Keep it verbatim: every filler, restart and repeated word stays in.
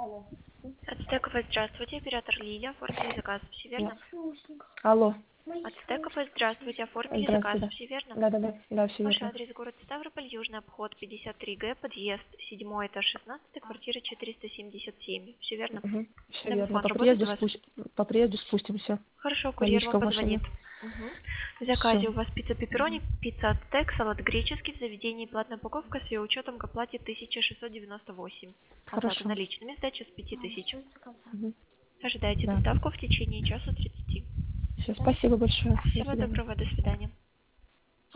Ацтеков, здравствуйте, оператор Лилия, оформили заказ, все верно? Алло. Ацтеков, здравствуйте, оформили заказ, Здравствуйте, все верно? да. Да, да, да, да, все Ваш верно. адрес город Ставрополь, Южный обход, пятьдесят три Г, подъезд, седьмой этаж, шестнадцать, квартира четыреста семьдесят семь, все верно? Угу. Все верно. Домофон По работает приезду у вас? спустим, по приезду спустимся. Хорошо, курьер вам Наличка в позвонит. машине. Угу. В Все. заказе у вас пицца пепперони, пицца ацтек, салат греческий, в заведении платная упаковка с ее учетом к оплате тысяча шестьсот девяносто восемь. Оплата Хорошо. наличными, сдача с пяти тысяч. Угу. Ожидайте Да. доставку в течение часа тридцати. Все, спасибо большое. До Всего свидания. доброго, до свидания.